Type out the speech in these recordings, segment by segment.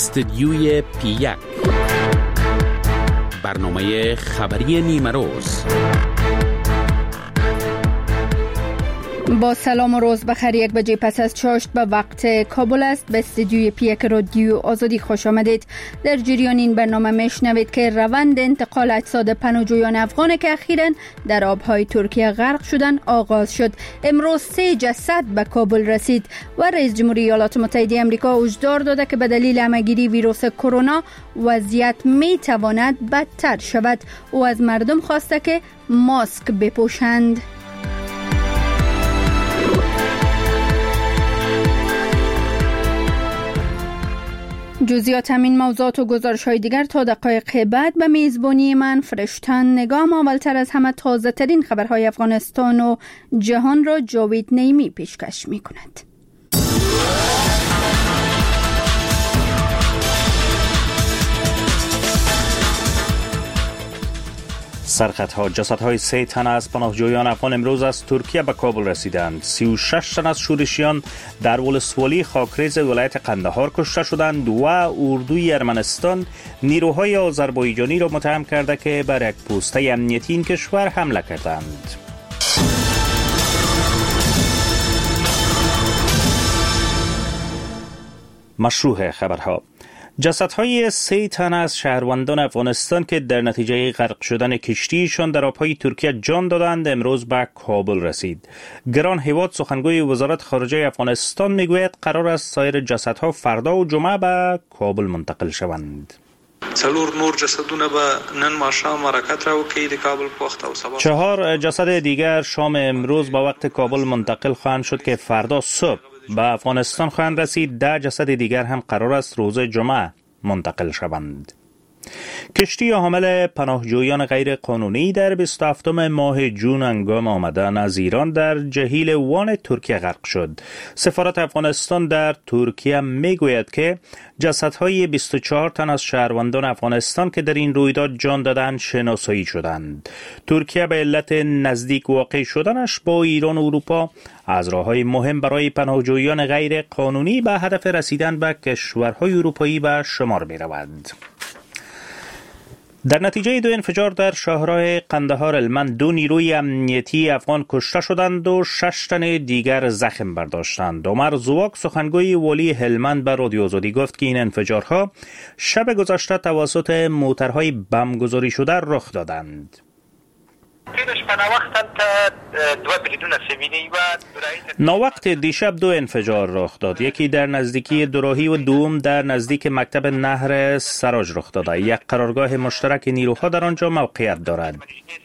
استدیوی پی1 برنامه خبری نیمه روز. با سلام و روز بخیر. 1 بجه پس از چاشت به وقت کابل است. به استدیوی پی1 رادیو آزادی خوش آمدید. در جریان این برنامه میشنوید که روند انتقال اجساد پناهجویان افغان که اخیراً در آبهای ترکیه غرق شدن آغاز شد. امروز 3 جسد به کابل رسید و رئیس جمهوری ایالات متحده آمریکا هشدار داده که به دلیل همه‌گیری ویروس کرونا وضعیت میتواند بدتر شود. او از مردم خواسته که ماسک بپوشند. جزئیات همین موضوعات و گزارش‌های دیگر تا دقایق بعد به میزبانی من فرشتن نگام. اولتر از همه تازه ترین خبرهای افغانستان و جهان را جاوید نیمی پیشکش می‌کند. سرخطها جسدهای 3 تن از پناهجویان افغان امروز از ترکیه به کابل رسیدند. 36 تن از شورشیان در ولسوالی خاکریز ولایت قندهار کشته شدند و اردوی ارمنستان نیروهای آذربایجانی را متهم کرده که بر یک پوسته امنیتی این کشور حمله کردند. مشروع خبرها: جسدهای 3 تن از شهروندان افغانستان که در نتیجه غرق شدن کشتیشان در آبهای ترکیه جان دادند امروز به کابل رسید. گران هیواد سخنگوی وزارت خارجه افغانستان میگوید قرار است سایر جسدها فردا و جمعه به کابل منتقل شوند. 4 جسد دیگر شام امروز به وقت کابل منتقل خواهند شد که فردا صبح به افغانستان خواهند رسید. 10 جسد دیگر هم قرار است روز جمعه منتقل شوند. کشتی حامل پناهجویان غیر قانونی در 27 ماه جون هنگام آمدن از ایران در جهیل وان ترکیه غرق شد. سفارت افغانستان در ترکیه میگوید که جسدهای 24 تن از شهروندان افغانستان که در این رویداد جان دادند شناسایی شدند. ترکیه به علت نزدیک واقع شدنش با ایران و اروپا از راه‌های مهم برای پناهجویان غیر قانونی به هدف رسیدن به کشورهای اروپایی به شمار می‌رود. در نتیجه 2 انفجار در شاهراه قندهار هلمند 2 نیروی امنیتی افغان کشته شدند و 6 تن دیگر زخم برداشتند. عمر زواک سخنگوی والی هلمند به رادیو آزادی گفت که این انفجارها شب گذشته توسط موترهای بمبگذاری شده رخ دادند. ناوقت دیشب 2 انفجار رخ داد. یکی در نزدیکی دوراهی و دوم در نزدیک مکتب نهر سراج رخ داده. یک قرارگاه مشترک نیروها در آنجا موقعیت دارد.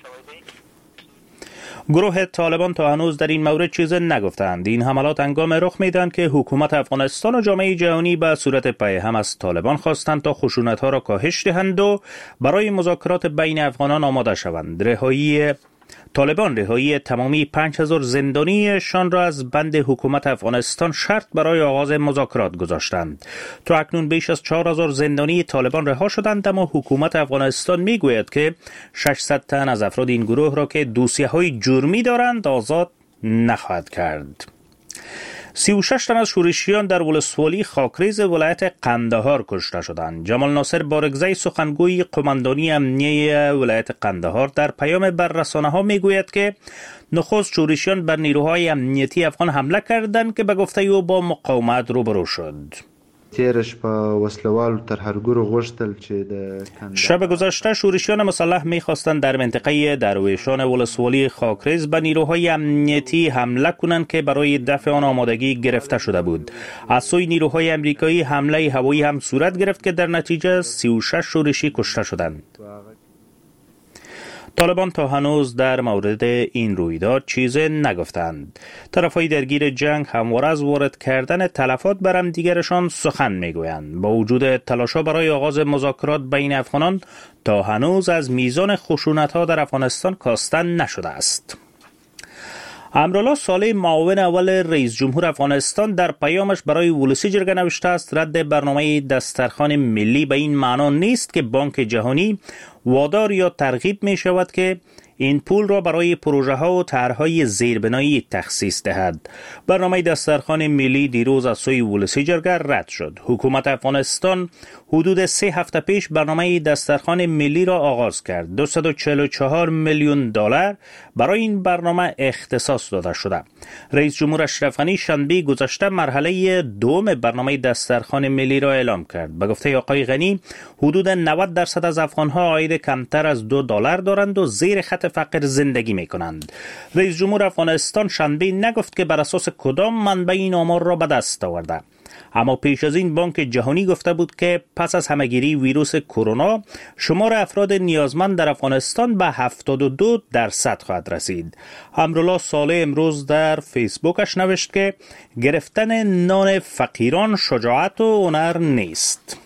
گروه طالبان تا هنوز در این مورد چیز نگفتند. این حملات هنگام رخ میدن که حکومت افغانستان و جامعه جهانی به صورت پیهم از طالبان خواستند تا خشونت‌ها را کاهش دهند و برای مذاکرات بین افغانان آماده شوند. طالبان رهایی تمامی 5000 زندانیشان را از بند حکومت افغانستان شرط برای آغاز مذاکرات گذاشتند. تا اکنون بیش از 4000 زندانی طالبان رها شدند، اما حکومت افغانستان میگوید که 600 تن از افراد این گروه را که دوسیه‌های جرمی دارند آزاد نخواهد کرد. 36 تن از شورشیان در ولسوالی خاکریز ولایت قندهار کشته شدند. جمال ناصر بارگزی سخنگوی قماندانی امنیه ولایت قندهار در پیام بر رسانه‌ها میگوید که نخست شورشیان بر نیروهای امنیتی افغان حمله کردند که به گفته او با مقاومت روبرو شد. شب گذشته شورشیان مسلح می‌خواستند در منطقه درویشان ولسوالی خاکریز به نیروهای امنیتی حمله کنند که برای دفع آن آمادگی گرفته شده بود. از سوی نیروهای امریکایی حمله هوایی هم صورت گرفت که در نتیجه 36 شورشی کشته شدند. طالبان تا هنوز در مورد این رویداد چیزی نگفتند. طرفای درگیر جنگ همواره از وارد کردن تلفات بر هم دیگرشان سخن میگویند. با وجود تلاش‌ها برای آغاز مذاکرات بین افغانان تا هنوز از میزان خشونت‌ها در افغانستان کاسته نشده است. امرالله صالح معاون اول رئیس جمهور افغانستان در پیامش برای ولسی جرگه نوشته است رد برنامه دسترخوان ملی به این معنا نیست که بانک جهانی وادار یا ترغیب می شود که این پول را برای پروژه ها و طرح‌های زیربنایی تخصیص دهد. برنامه دسترخوان ملی دیروز از سوی ولسی جرگه رد شد. حکومت افغانستان حدود 3 هفته پیش برنامه دسترخوان ملی را آغاز کرد. 244 میلیون دلار برای این برنامه اختصاص داده شده. رئیس جمهور اشرف غنی شنبه گذشته مرحله دوم برنامه دسترخوان ملی را اعلام کرد. به گفته آقای غنی حدود 90% از افغانها عاید کمتر از $2 دارند و زیر خط فقر زندگی می کنند. رئیس جمهور افغانستان شنبه نگفت که بر اساس کدام منبع این آمار را به دست آورده. اما پیش از این بانک جهانی گفته بود که پس از همهگیری ویروس کرونا شمار افراد نیازمند در افغانستان به 72% خواهد رسید. امرالله صالح امروز در فیسبوکش نوشت که گرفتن نان فقیران شجاعت و هنر نیست.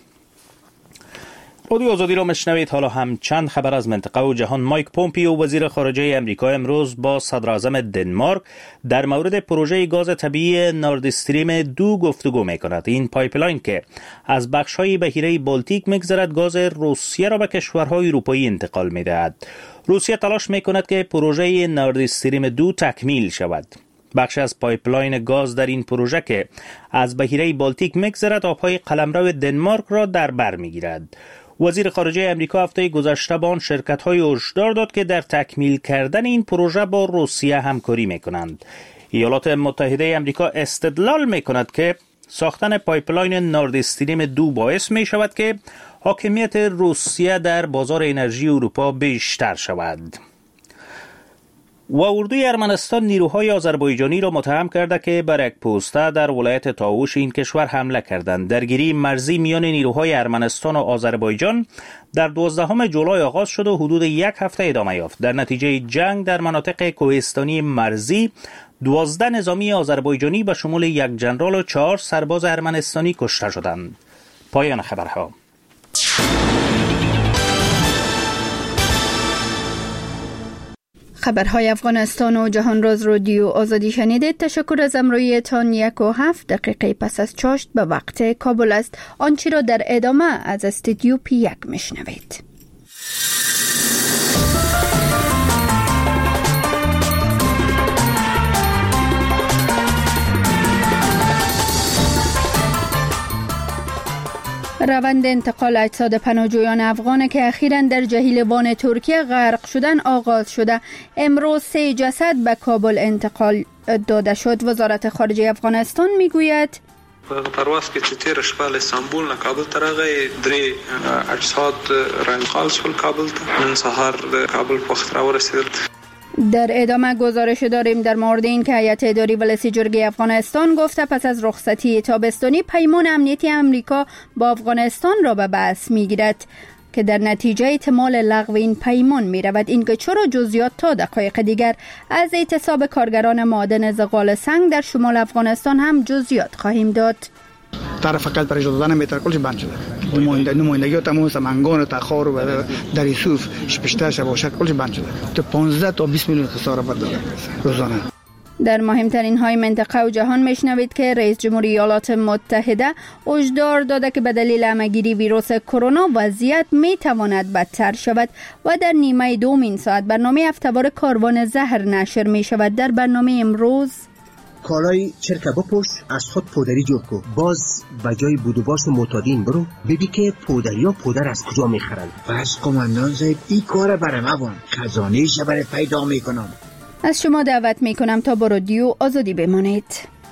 رادیو آزادی را مشنوید. حالا هم چند خبر از منطقه و جهان. مایک پومپیو وزیر خارجه امریکا امروز با صدر اعظم دنمارک در مورد پروژه گاز طبیعی نورد استریم 2 گفتگو می‌کند. این پایپلاین که از بخش‌های بحیره بالتیک می‌گذرد گاز روسیه را به کشورهای اروپایی انتقال می‌دهد. روسیه تلاش می‌کند که پروژه نورد استریم 2 تکمیل شود. بخش از پایپلاین گاز در این پروژه که از بحیره بالتیک می‌گذرد آب‌های قلمرو دنمارک را در بر می‌گیرد. وزیر خارجه امریکا هفته گذشته با آن شرکت‌های هشدار داد که در تکمیل کردن این پروژه با روسیه همکاری می‌کنند. ایالات متحده امریکا استدلال می‌کند که ساختن پایپلاین نورد استریم 2 باعث می‌شود که حاکمیت روسیه در بازار انرژی اروپا بیشتر شود. و اردوی ارمنستان نیروهای آذربایجانی را متهم کرده که بر یک پوسته در ولایت تاووش این کشور حمله کردند. درگیری مرزی میان نیروهای ارمنستان و آذربایجان در 12 جولای آغاز شد و حدود یک هفته ادامه یافت. در نتیجه جنگ در مناطق کوهستانی مرزی 12 نظامی آذربایجانی به شمول یک ژنرال و 4 سرباز ارمنستانی کشته شدند. پایان خبرها. خبرهای افغانستان و جهان راز رادیو آزادی شنیدید. تشکر از همراهیتان. 1:07 پس از چاشت به وقت کابل است. آنچه را در ادامه از استودیو P1 میشنوید. روند انتقال اجساد پناهجویان افغان که اخیراً در جهیلوان ترکیه غرق شدن آغاز شده. امروز 3 جسد به کابل انتقال داده شد. وزارت خارجه افغانستان میگوید پرواز که تیر شپه له استانبول نه کابل ته راغی 3 اجساد انتقال شول کابل ته. نن سهار د کابل په وخت راورسېدل. در ادامه گزارش داریم در مورد این که هیئت اداری ولسی جرگه افغانستان گفته پس از رخصتی تابستانی پیمان امنیتی امریکا با افغانستان را به بحث میگیرد که در نتیجه احتمال لغو این پیمان می رود. این که چرا جزئیات تا دقایق دیگر از اعتصاب کارگران معادن زغال سنگ در شمال افغانستان هم جزئیات خواهیم داد. طرف فقط برای اجازه دادن متر کلش بند شده. نمایندگی تمام سمنگان و تخار و در یوسف شپشته شباشک کلش بند شده. تو 15 تا 20 میلیون خساره برداره روزانه. در مهمترین های منطقه و جهان میشنوید که رئیس جمهور ایالات متحده هشدار داده که به دلیل همهگیری ویروس کرونا وضعیت میتواند بدتر شود و در نیمه دوم این ساعت برنامه هفته‌وار کاروان زهر نشر می شود. در برنامه امروز کالای چرکه بپوش، از خود پودری جور کن. باز به جای بودوباش و معتادین برو ببین که پودری ها پودر از کجا میخرن. بس قماندان صاحب این کار برای ما خزانه‌اش برای پیدا میکنم. از شما دعوت میکنم تا با رادیو آزادی بمانید.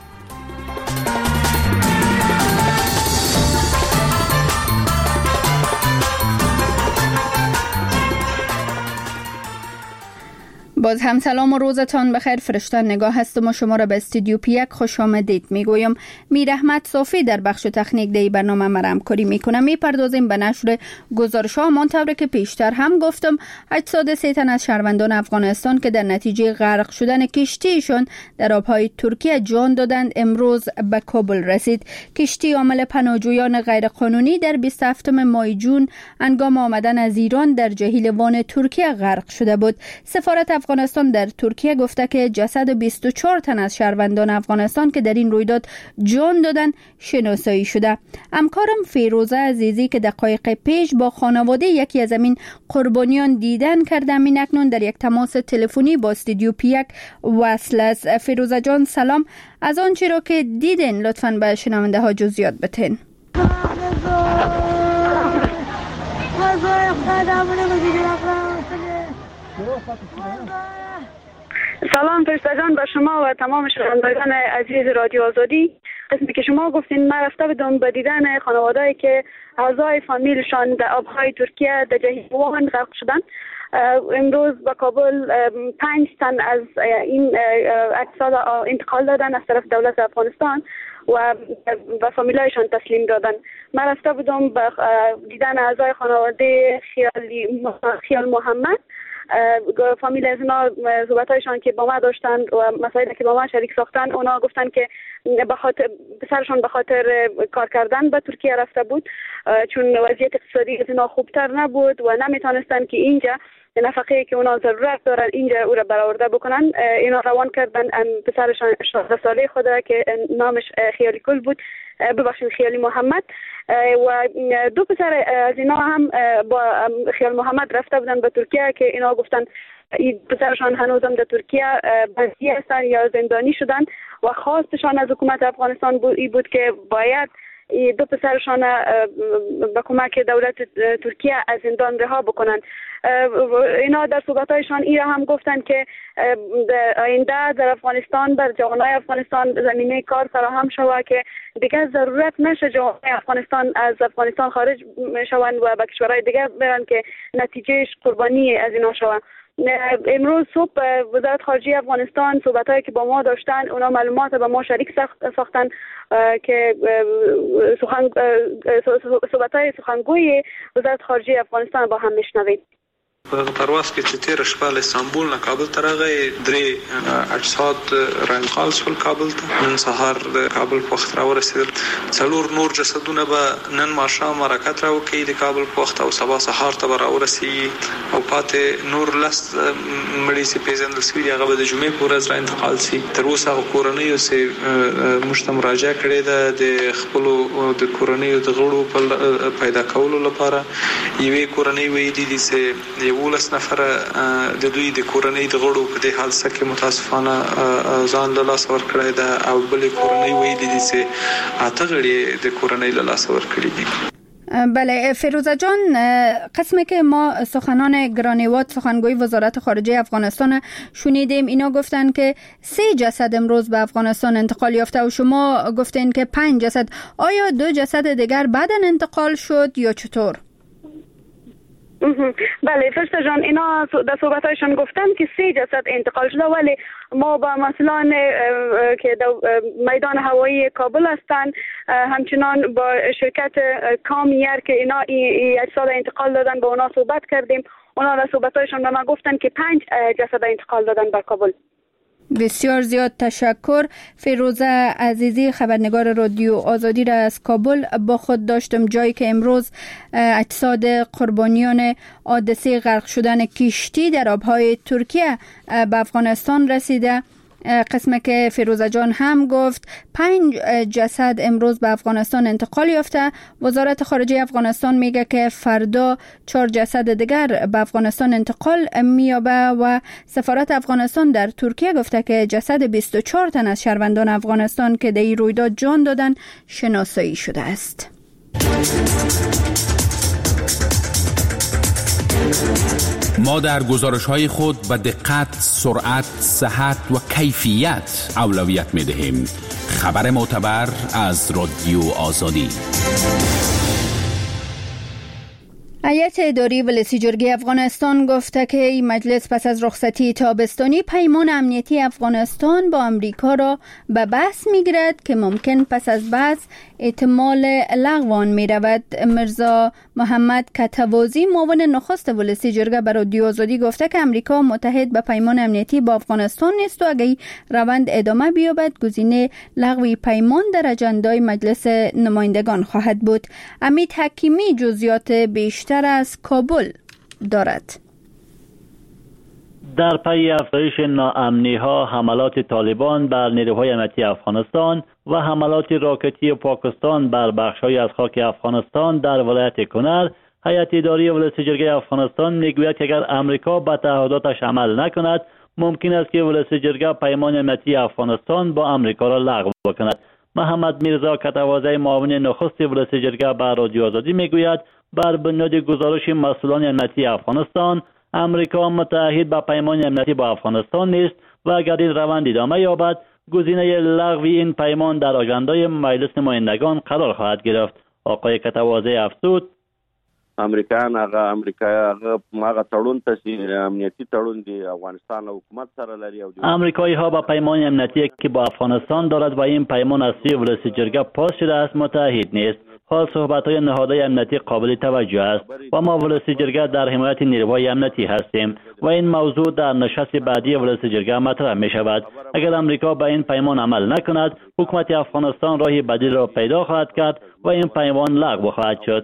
باز هم سلام و روزتان بخیر. فرشتن نگاه هستم و شما را به استودیو P1 خوش آمدید میگویم. میر احمد صافی در بخش تکنیک دی برنامه ما همکاری میکنم. میپردازیم به نشر گزارش ها. منطوری که پیشتر هم گفتم اجساد 3 تن از شهروندان افغانستان که در نتیجه غرق شدن کشتیشون در آبهای ترکیه جان دادند امروز به کابل رسید. کشتی حامل پناهجویان غیرقانونی در 27 ماه جون هنگام آمدن از ایران در جهیلوان ترکیه غرق شده بود. سفارت افغانستان در ترکیه گفته که جسد 24 تن از شهروندان افغانستان که در این رویداد جان دادن شناسایی شده. همکارم فیروزه عزیزی که دقایق پیش با خانواده یکی از این قربانیان دیدن کرده، همین اکنون در یک تماس تلفنی با استودیو پیک وصل است. فیروزه جان سلام. از آنچه را که دیدین لطفاً به شنونده ها جزئیات بتین. سلام فرشته جان به شما و تمام شنوندگان عزیز رادیو آزادی. قسمی که شما گفتین من رفته بودم به دیدن خانواده‌ای که اعضای فامیلشان در آبهای ترکیه در جهیوان غرق شدن. امروز به کابل 5 تن از این اجساد انتقال دادن از طرف دولت افغانستان و به فامیلایشان تسلیم دادن. من رفته بودم به دیدن اعضای خانواده خیال محمد. فامیل از اونا صحبتایشان که با ما داشتن و مسائلی که با ما شریک ساختن، اونا گفتن که به خاطر پسرشون به خاطر کار کردن به ترکیه رفته بود، چون وضعیت اقتصادی از اونا خوبتر نبود و نمیتونستن که اینجا نفقه که اونا ضرورت دارن اینجا او را برآورده بکنن. اینا روان کردن پسرشان 16 ساله خود که نامش خیالی کل بود، خیالی محمد، و 2 پسر از اینا هم با خیال محمد رفته بودن به ترکیه که اینا گفتن این پسرشان هنوزم در ترکیه بندی هستن یا زندانی شدن و خواستشان از حکومت افغانستان بود که باید 2 پسرشان به کمک دولت ترکیه از زندان رها بکنن. اینا در صحبتایشان اینا هم گفتن که آینده در افغانستان بر جوانای افغانستان زمینه کار فراهم شود که دیگر ضرورت نشه جوانای افغانستان از افغانستان خارج شوند و به کشورهای دیگر برن که نتیجهش قربانی از اینا شود. امروز صبح وزارت خارجه افغانستان صحبتایی که با ما داشتن، اونا معلومات با ما شریک ساختن که صحبتای سخنگوی وزارت خارجه افغانستان با هم میشنوید. پرواز کې چې تیر شپه له استانبول نه کابل ته راغی، 3 اجساد رانتقال شول کابل ته. نن سهار د کابل په وخت راورسېدل. 4 نور جسدونه به نن ماښام حرکت راوکړي د کابل په وخت او سبا سهار ته به راورسېږي او پاتې نور 10 مړي چې پیژندل شوي دي هغه به د جمعې په ورځ رانتقال شي. تر اوسه هغه کورنیو چې موږ ته مراجعه کړې ده د خپلو د کورنیو د غړو پیدا کولو لپاره، یوې کورنۍ ویلي دي چې 11 نفر د دوی د کورنۍ د غړو په دې حادثه کې متاسفانه ځان له لاسه ورکړی ده او بلې کورنۍ ویلي دي چې 8 غړي د کورنۍ له لاسه ورکړي دي. بله فیروزه جان، قسمی که ما سخنان گرانیواد سخنگوی وزارت خارجه افغانستان شنیدیم، اینا گفتن که 3 جسد امروز به افغانستان انتقال یافته و شما گفتین که 5 جسد. آیا 2 جسد دیگر بعداً انتقال شد یا چطور؟ بله فرشته جان، اینا در صحبتایشان گفتن که 3 جسد انتقال شده، ولی ما با مسئولان که میدان هوایی کابل هستند همچنان با شرکت کامیر که اینا اجساد انتقال دادن با اونا صحبت کردیم. اونا در صحبتایشان به ما گفتن که 5 جسد انتقال دادن به کابل. بسیار زیاد تشکر. فیروزه عزیزی خبرنگار رادیو آزادی را از کابل با خود داشتم، جایی که امروز اجساد قربانیان حادثه غرق شدن کشتی در آبهای ترکیه به افغانستان رسیده. قسمه که فیروزه جان هم گفت 5 جسد امروز به افغانستان انتقال یافته. وزارت خارجه افغانستان میگه که فردا 4 جسد دیگر به افغانستان انتقال میابه و سفارت افغانستان در ترکیه گفته که جسد 24 تن از شهروندان افغانستان که در این رویداد جان دادن شناسایی شده است. ما در گزارش‌های خود به دقت، سرعت، صحت و کیفیت اولویت می‌دهیم. خبر معتبر از رادیو آزادی. هیئت اداری ولسی جرگه افغانستان گفته که این مجلس پس از رخصتی تابستانی پیمان امنیتی افغانستان با امریکا را به بحث می‌گیرد که ممکن پس از بحث احتمال لغو آن می‌رود. مرزا محمد کتوازی معاون نخست ولسی جرگه بر رادیو آزادی گفته که امریکا متحد به پیمان امنیتی با افغانستان نیست و اگر روند ادامه بیابد گزینه لغو پیمان در اجندای مجلس نمایندگان خواهد بود. امید حکیمی جزئیات بیشتر از کابل دارد. در پی افزایش ناامنی‌ها، حملات طالبان بر نیروهای امنیتی افغانستان و حملات راکتی پاکستان بر بخش‌های از خاک افغانستان در ولایت کنر، هیئت اداری ولایت جرگه افغانستان میگوید که اگر امریکا به تعهداتش عمل نکند، ممکن است که ولایت جرگه پیمان امنیتی افغانستان با امریکا را لغو کند. محمد میرزا کتوازی معاون نخست ولایت جرگه به رادیو آزادی میگوید بر بنیاد گزارش مسئولان امنیتی افغانستان، امریکا متعهد به پیمان امنیتی با افغانستان نیست و اگر این روند ادامه یابد، گزینه لغو این پیمان در آژاندای مجلس نمایندگان قرار خواهد گرفت. آقای کتوازی افزود: امریکایان هغه تړون ته امنیتی تړون دی افغانستان او حکومت سره لري او امریکایی ها با پیمان امنیتی که با افغانستان دارد و این پیمان از سوی ولایت جرگه پاس شده است متعهد نیست. حال صحبت‌های نهادهای امنیتی قابل توجه است و ما ولایت جرگه در حمایت نیروهای امنیتی هستیم و این موضوع در نشست بعدی ولایت جرگه مطرح می شود. اگر امریکا به این پیمان عمل نکند، حکومت افغانستان راه بدیل را پیدا خواهد کرد و این پیمان لغو خواهد شد.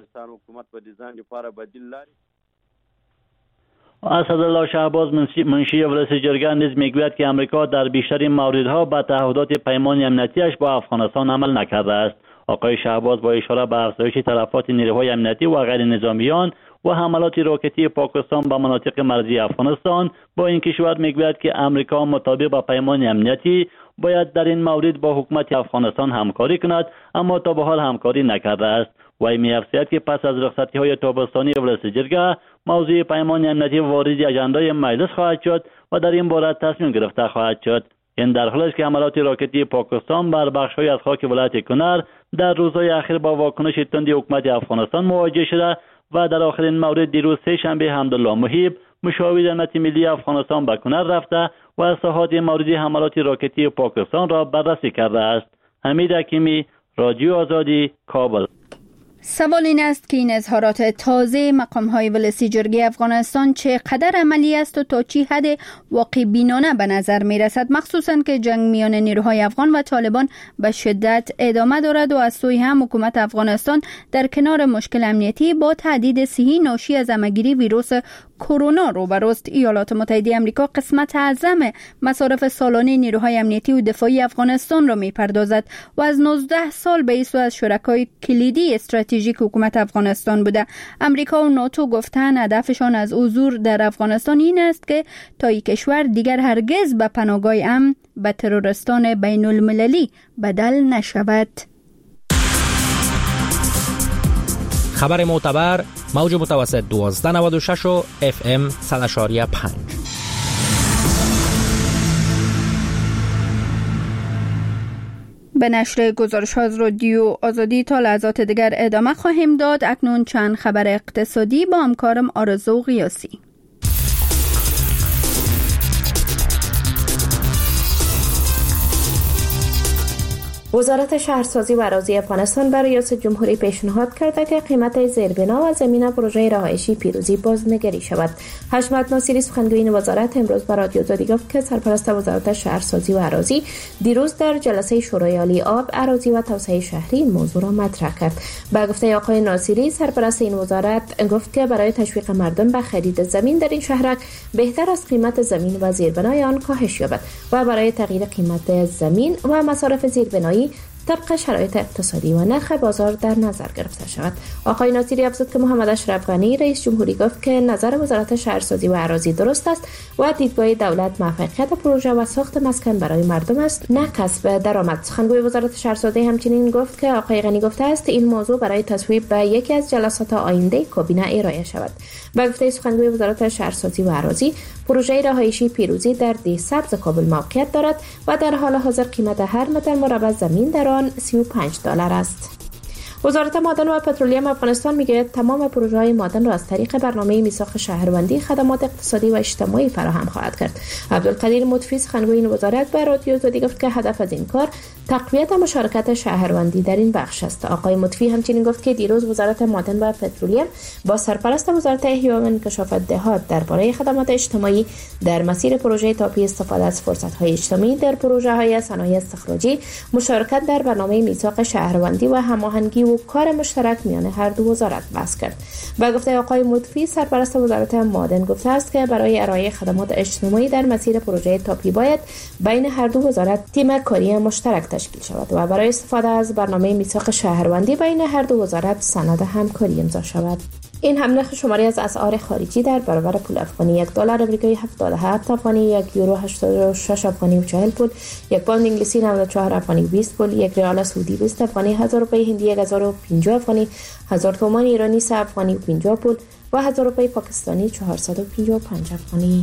اسدالله شهباز منشی ولایت جرگه نیز میگوید که امریکا در بیشترین موردها به تعهدات پیمان امنیتیش با افغانستان عمل نکرده است. آقای شهباز با اشاره به افزایش تلفات نیروهای امنیتی و غیر نظامیان و حملات راکتی پاکستان به مناطق مرزی افغانستان با این کشور میگوید که امریکا مطابق با پیمان امنیتی باید در این مورد با حکومت افغانستان همکاری کند، اما تا به حال همکاری نکرده است. و می‌افزاید که پس از رخصتی‌های تابستانی ولایت جرگه موضوع پیمان امنیتی وارد اجندای مجلس خواهد شد و در این باره تصمیم گرفته خواهد شد. این در حالی است که حملات راکتی پاکستان بر بخش‌های از خاک ولایت کنر در روزهای اخیر با واکنش تندی حکومت افغانستان مواجه شده و در آخرین مورد دیروز سه‌شنبه حمدالله محیب مشاور امنیت ملی افغانستان به کنر رفته و اسناد مورد حملات راکتی پاکستان را بررسی کرده است. حمید حکیمی، رادیو آزادی، کابل. سوال این است که این اظهارات تازه مقام‌های ولایت جرگه افغانستان چقدر عملی است و تا چی حد واقع بینانه به نظر می رسد، مخصوصاً که جنگ میان نیروهای افغان و طالبان به شدت ادامه دارد و از سوی هم حکومت افغانستان در کنار مشکل امنیتی با تهدید صحی ناشی از همه‌گیری ویروس کرونا روبروست. ایالات متحده آمریکا قسمت اعظم مصارف سالانه نیروهای امنیتی و دفاعی افغانستان را می‌پردازد و از 19 سال به این سو از شرکای کلیدی استراتژیک حکومت افغانستان بوده. امریکا و ناتو گفتن هدفشان از حضور در افغانستان این است که تا این کشور دیگر هرگز به پناهگاه امن به تروریستان بین المللی بدل نشود. خبر معتبر موج متوسط 1296 و FM 100.5. به نشر گزارش از رادیو آزادی تا لحظات دیگر ادامه خواهیم داد. اکنون چند خبر اقتصادی با همکارم آرزو قیاسی. وزارت شهرسازی و اراضی افغانستان برای ریاست جمهوری پیشنهاد کرده که قیمت زیربنا و زمین پروژه رهایشی پیروزی بازنگری شود. حشمت ناصری سخنگوی وزارت امروز به رادیو آزادی گفت که سرپرست وزارت شهرسازی و اراضی دیروز در جلسه شورای عالی آب، اراضی و توسعه شهری این موضوع را مطرح کرد. به گفته آقای ناصری، سرپرست این وزارت گفت که برای تشویق مردم به خرید زمین در این شهرک بهتر از قیمت زمین و زیربنای آن کاهش یابد و برای تغییر قیمت زمین و مصارف زیربنایی طبق شرایط اقتصادی و نرخ بازار در نظر گرفته شود. آقای ناصری افزود که محمد اشرف غنی رئیس جمهوری گفت که نظر وزارت شهرسازی و اراضی درست است و دیدگاه دولت موفقیت پروژه و ساخت مسکن برای مردم است، نه کسب درآمد. سخنگوی وزارت شهرسازی همچنین گفت که آقای غنی گفته است این موضوع برای تصویب به یکی از جلسات آینده کابینه ارائه شود. به گفته سخنگوی وزارت شهرسازی و اراضی، پروژه رهایشی پیروزی در ده سبز کابل موقعیت دارد و در حال حاضر قیمت هر متر مربع زمین در آن $35 است. وزارت معدن و پترولیم افغانستان میگوید تمام پروژه‌های معدن را از طریق برنامه میثاق شهروندی خدمات اقتصادی و اجتماعی فراهم خواهد کرد. عبدالقدیر مطفی سخنگوی این وزارت به رادیو آزادی گفت که هدف از این کار تقویت مشارکت شهروندی در این بخش است. آقای مطفی همچنین گفت که دیروز وزارت معدن و پترولیم با سرپرست وزارت احیا و انکشاف دهات درباره خدمات اجتماعی در مسیر پروژه تاپی استفاده از فرصت‌های اجتماعی در پروژه‌های صنایع استخراجی، مشارکت در برنامه میثاق شهروندی و هماهنگی و موضوع کار مشترک میان هر دو وزارت بحث کرد. با گفته آقای مطفی، سرپرست وزارت معدن گفته است که برای ارائه خدمات اجتماعی در مسیر پروژه تاپی باید بین هر دو وزارت تیم کاری مشترک تشکیل شود و برای استفاده از برنامه میثاق شهروندی بین هر دو وزارت سند همکاری امضا شود. این هم نرخ شماری از اسعار خارجی در برابر پول افغانی: $1 آمریکایی 77 افغانی، $1 86 افغانی و 40 پول، $1 انگلیسی 94 افغانی و 20 پول، $1 ریال سعودی 20 افغانی، 1000 روپیه هندی 1050 افغانی، 1000 تومان ایرانی 3 افغانی و 50 پول و 1000 روپیه پاکستانی 455 افغانی.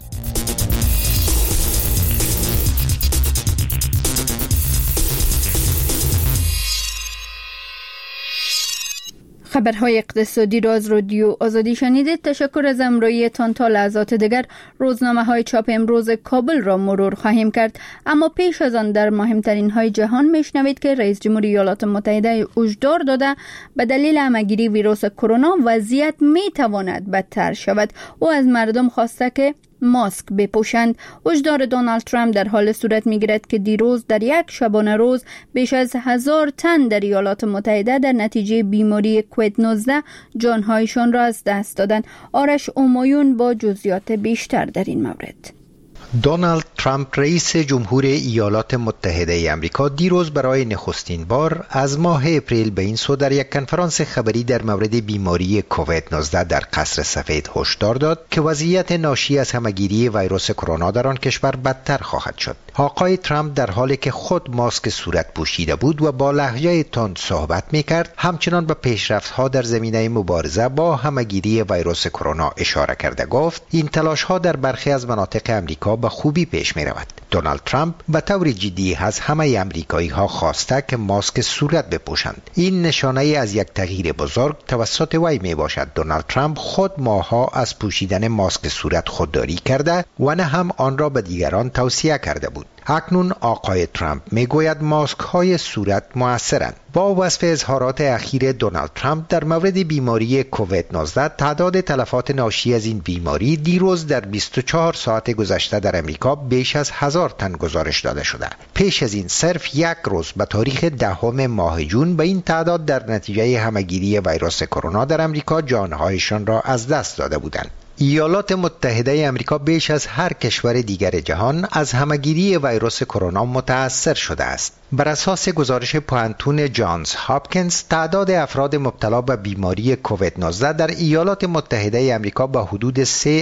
خبرهای اقتصادی را از رادیو آزادی شنیدید. تشکر از همراهیتان. تا لحظات دیگر روزنامه‌های چاپ امروز کابل را مرور خواهیم کرد، اما پیش از آن در مهمترین های جهان میشنوید که رئیس جمهوری ایالات متحده هشدار داده به دلیل همه‌گیری ویروس کرونا وضعیت میتواند بدتر شود. او از مردم خواسته که ماسک بپوشند. هشدار دونالد ترامپ در حال صورت میگیرد که دیروز در یک شبانه روز بیش از 1000 تن در ایالات متحده در نتیجه بیماری کووید 19 جانهایشان را از دست دادند. آرش اومایون با جزئیات بیشتر در این مورد. دونالد ترامپ رئیس جمهور ایالات متحده آمریکا دیروز برای نخستین بار از ماه اپریل به این سو در یک کنفرانس خبری در مورد بیماری کووید 19 در قصر سفید هشدار داد که وضعیت ناشی از همه‌گیری ویروس کرونا در آن کشور بدتر خواهد شد. آقای ترامپ در حالی که خود ماسک صورت پوشیده بود و با لهجه تند صحبت می‌کرد، همچنان به پیشرفت‌ها در زمینه مبارزه با همه‌گیری ویروس کرونا اشاره کرده. گفت این تلاش‌ها در برخی از مناطق آمریکا به خوبی پیش می رود. دونالد ترامپ به طور جدی از همه امریکایی ها خواسته که ماسک صورت بپوشند. این نشانه از یک تغییر بزرگ توسط وی می باشد. دونالد ترامپ خود ماها از پوشیدن ماسک صورت خودداری کرده و نه هم آن را به دیگران توصیه کرده بود. اکنون آقای ترامپ می گوید ماسک های صورت مؤثرند. با وصف اظهارات اخیر دونالد ترامپ در مورد بیماری کووید 19، تعداد تلفات ناشی از این بیماری دیروز در 24 ساعت گذشته در امریکا بیش از 1000 تن گزارش داده شده. پیش از این صرف یک روز به تاریخ 10 ماه جون به این تعداد در نتیجه همه‌گیری ویروس کرونا در امریکا جانهایشان را از دست داده بودند. ایالات متحده آمریکا بیش از هر کشور دیگر جهان از همه‌گیری ویروس کرونا متأثر شده است. بر اساس گزارش پوانتون جانز هاپکینز، تعداد افراد مبتلا به بیماری کووید 19 در ایالات متحده آمریکا به حدود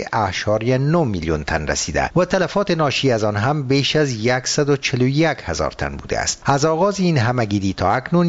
3.9 میلیون تن رسیده و تلفات ناشی از آن هم بیش از 141,000 تن بوده است. از آغاز این همه‌گیری تا اکنون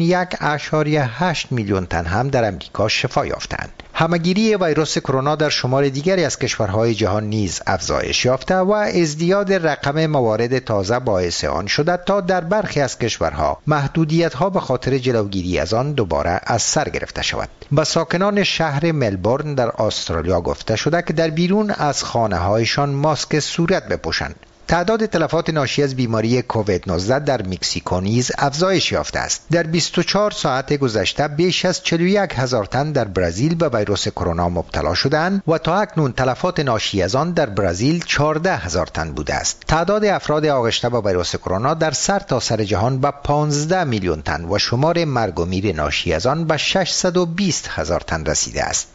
1.8 میلیون تن هم در آمریکا شفا یافتند. همه‌گیری ویروس کرونا در شمار دیگری از کشورهای جهان نیز افزایش یافته و ازدیاد رقم موارد تازه باعث آن شده تا در برخی از کشورها محدودیت‌ها به خاطر جلوگیری از آن دوباره از سر گرفته شود. به ساکنان شهر ملبورن در استرالیا گفته شده که در بیرون از خانه‌هایشان ماسک صورت بپوشند. تعداد تلفات ناشی از بیماری کووید 19 در مکزیکو نیز افزایش یافته است. در 24 ساعت گذشته بیش از 41,000 تن در برزیل به ویروس کرونا مبتلا شدند و تا اکنون تلفات ناشی از آن در برزیل 14,000 تن بوده است. تعداد افراد آغشته به ویروس کرونا در سرتاسر جهان به 15 میلیون تن و شمار مرگ و میر ناشی از آن به 620,000 تن رسیده است.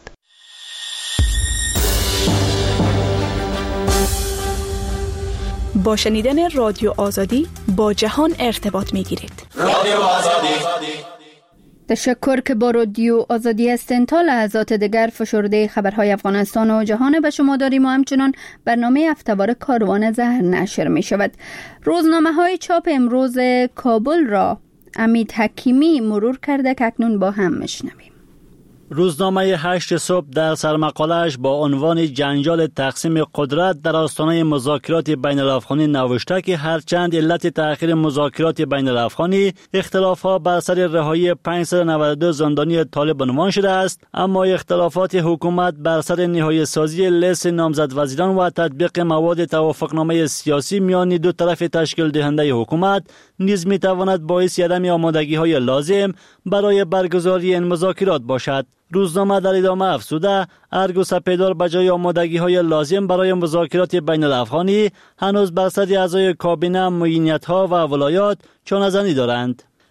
با شنیدن رادیو آزادی با جهان ارتباط می‌گیرید. رادیو آزادی. تشکر که با رادیو آزادی هستین. تا لحظات دیگر فشرده خبرهای افغانستان و جهان به شما داریم و همچنان برنامه هفته‌وار کاروان زهر نشر می شود. روزنامه‌های چاپ امروز کابل را امید حکیمی مرور کرده که اکنون با هم میشنویم. روزنامه 8 صبح در سرمقاله‌اش با عنوان جنجال تقسیم قدرت در آستانه مذاکرات بین الافغانی نوشته که هرچند علت تأخیر مذاکرات بین الافغانی اختلافات بر سر رهایی 592 زندانی طالب عنوان شده است، اما اختلافات حکومت بر سر نهایی سازی لیست نامزد وزیران و تطبیق مواد توافقنامه سیاسی میان دو طرف تشکیل دهنده حکومت نیز میتواند باعث عدم آمادگی‌های لازم برای برگزاری این مذاکرات باشد. روزنامه در ادامه افزوده ارگ و سپیدار بجای آمادگی‌های لازم برای مذاکرات بین الافغانی هنوز بر سر اعضای کابینه معینیت‌ها و ولایات چانه‌زنی دارند.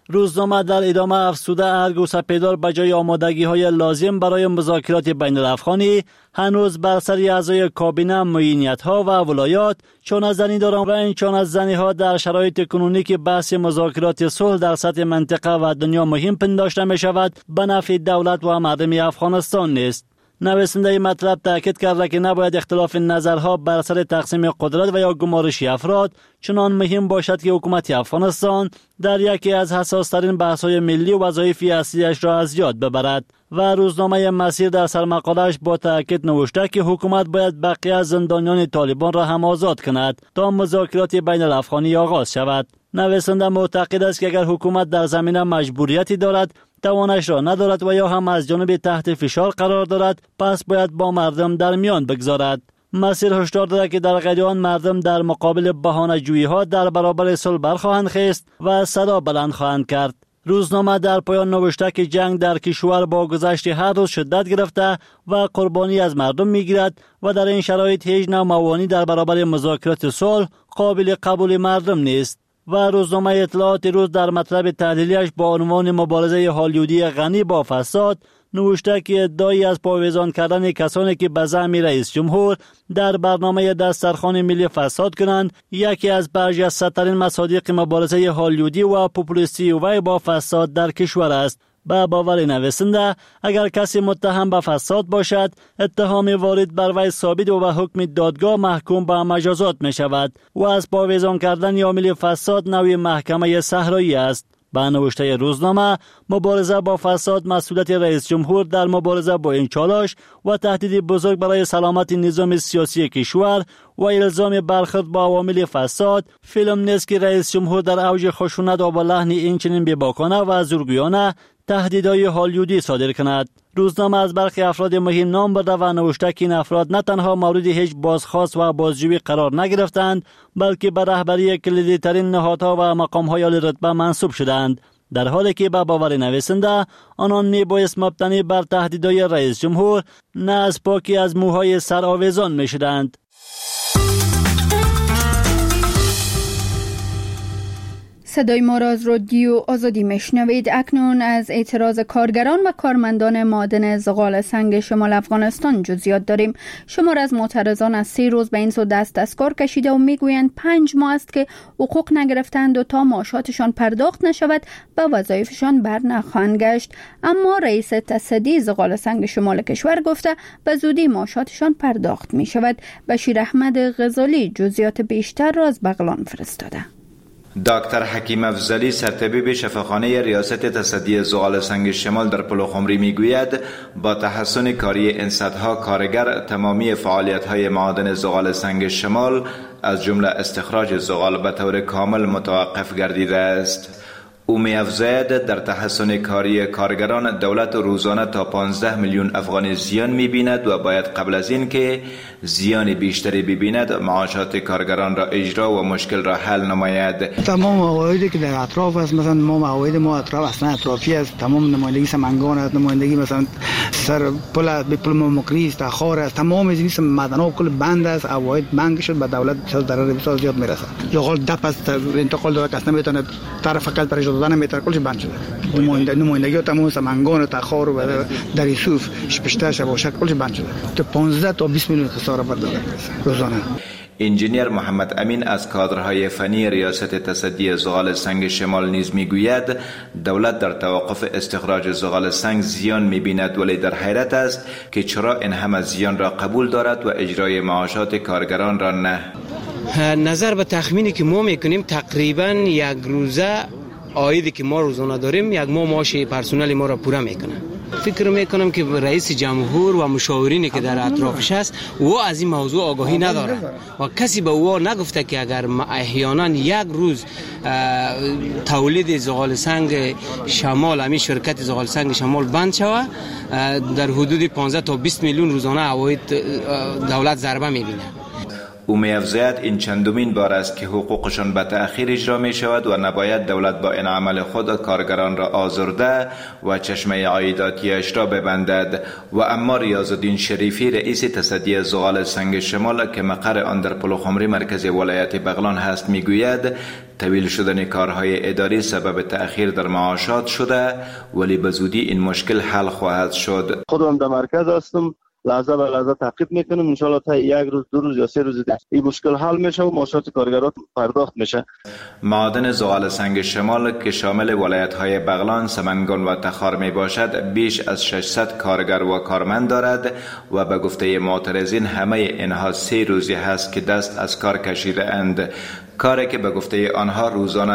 روزنامه در ادامه افزوده ارگ و سپیدار به جای آمادگی‌های لازم برای مذاکرات بین الافغانی هنوز بر سر اعضای کابینه معینیت‌ها و ولایات چون از زنیداران و انچان از زنی‌ها در شرایط کنونی که بحث مذاکرات صلح در سطح منطقه و دنیا مهم پنداشته می‌شود به نفع دولت و مردم افغانستان نیست. نویسنده مطلب تاکید کرده که نباید اختلاف نظرها بر سر تقسیم قدرت و یا گمارشی افراد چنان مهم باشد که حکومت افغانستان در یکی از حساس‌ترین بحث‌های ملی و وظایف اصلیش را از یاد ببرد. و روزنامه مسیر در سرمقاله‌اش با تاکید نوشته که حکومت باید بقیه از زندانیان طالبان را هم آزاد کند تا مذاکرات بین الافغانی آغاز شود. نویسنده معتقد است که اگر حکومت در زمینه مجبوریتی دارد توانش را ندارد و یا هم از جانب تحت فشار قرار دارد پس باید با مردم در میان بگذارد. مسیر هشدار داده که در غیر آن مردم در مقابل بهانه‌جویی‌ها در برابر صلح برخواهند خیست و صدا بلند خواهند کرد. روزنامه در پایان نوشته که جنگ در کشور با گذشت هر روز شدت گرفته و قربانی از مردم میگیرد و در این شرایط هیچ نوع موانعی در برابر مذاکرات صلح قابل قبول مردم نیست. و روزنامه اطلاعات روز در مطلب تحلیلیش با عنوان مبارزه هالیودی غنی با فساد نوشته که ادعای از پاویزان کردن کسانی که به زعم رئیس جمهور در برنامه دسترخوان ملی فساد کنند یکی از برجسته‌ترین مصادیق مبارزه هالیودی و پوپولیستی وی با فساد در کشور است. به باور نویسنده اگر کسی متهم به فساد باشد اتهام وارد بر وی ثابت و به حکم دادگاه محکوم به مجازات می شود و از پاویزان کردن عامل فساد نوعی محکمه صحرایی است. به نوشته روزنامه مبارزه با فساد مسئولیت رئیس جمهور در مبارزه با این چالش و تهدید بزرگ برای سلامت نظام سیاسی کشور و الزام برخورد با عوامل فساد فیلم نیست که رئیس جمهور در اوج خشونت و با لحن اینچنین بی‌باکانه و زورگویانه تهدیدهای هالیودی صادر کند. روزنامه از برخی افراد مهم نام برده و نوشته که این افراد نه تنها مورد هیچ بازخواست و بازجویی قرار نگرفتند بلکه به رهبری کلیدی ترین نهادها و مقام‌های عالی رتبه منصوب شدند، در حالی که به باور نویسنده آنان میبایست مبتنی بر تهدیدهای رئیس جمهور نه از پاکی از موهای سر آویزان میشدند. صدای ما را از رادیو آزادی میشنوید. اکنون از اعتراض کارگران و کارمندان معدن زغال سنگ شمال افغانستان جزئیات داریم. شمار از معترضان از 3 روز به این سو دست از کار کشیده و میگویند 5 ماه است که حقوق نگرفتند و تا معاشاتشان پرداخت نشود به وظایفشان بر نخواهند گشت. اما رئیس تصدی زغال سنگ شمال کشور گفته به زودی معاشاتشان پرداخت می شود. بشیر احمد غزالی جزئیات بیشتر را از بغلان فرستاده. دکتر حکیم افضلی سرطبیب شفاخانه ریاست تصدی زغال سنگ شمال در پلوخمری میگوید با تحسن کاری این صدها کارگر تمامی فعالیت‌های معادن زغال سنگ شمال از جمله استخراج زغال به طور کامل متوقف گردیده است. او می‌افزاید در تحسن کاری کارگران دولت روزانه تا 15 میلیون افغانی زیان می‌بیند و باید قبل از این که زیان بیشتری ببیند معاشات کارگران را اجرا و مشکل را حل نماید. تمام مواردی که در اطراف است، مثلا ما اطراف اصلا اطرافی است، تمام نمایندگی سمنگان است، نمایندگی مثلا سر پل مقریز تا خار است، تمام این معدن‌ها کل بند است، اوایل بند شد به دولت ضرر بسیار زیاد میرسه. یا حال دپ است انتقال داده کس نمیتونه طرف فقط برای دادن میتر کلش بند شده. نمایندگی تمام سمنگان تا خار و در یوسف شپشته شباشک کلش بند شده. تو 15 تا 20 میلیون خسارت برداره روزانه. انجینیر محمد امین از کادرهای فنی ریاست تصدی زغال سنگ شمال نیز میگوید دولت در توقف استخراج زغال سنگ زیان میبیند، ولی در حیرت است که چرا این همه زیان را قبول دارد و اجرای معاشات کارگران را نه. نظر به تخمینی که ما میکنیم تقریبا یک روزه عایدی که ما روزانه داریم یک ماه معاش پرسنل ما را پوره میکنه. فکر میکنم که رئیس جمهور و مشاورینی که در اطرافش هست او از این موضوع آگاهی نداره و کسی به او نگفته که اگر احیانا یک روز تولید زغال سنگ شمال، همین شرکت زغال سنگ شمال بند شود، در حدود 15 تا 20 میلیون روزانه عواید دولت ضربه میبینه. او می‌افزاید این چندمین بار است که حقوقشان به تأخیر اجرا می شود و نباید دولت با این عمل خود کارگران را آزرده و چشمه عایداتیش را ببندد. و اما ریاض‌الدین شریفی رئیس تصدی زغال سنگ شمال که مقر آن در پلخمری مرکز ولایت بغلان هست میگوید طویل شدن کارهای اداری سبب تأخیر در معاشات شده، ولی به زودی این مشکل حل خواهد شد. خودم در مرکز هستم، لحظه به لحظه تعقیب میکنم، ان شاءالله تا یک روز 2 روز یا 3 روز این مشکل حل میشه و معاشات کارگران پرداخت میشه. معادن زغال سنگ شمال که شامل ولایت‌های بغلان، سمنگان و تخار می باشد بیش از 600 کارگر و کارمند دارد و به گفته معترضین همه اینها 3 روزی هست که دست از کار کشیده اند، کاری که به گفته آنها روزانه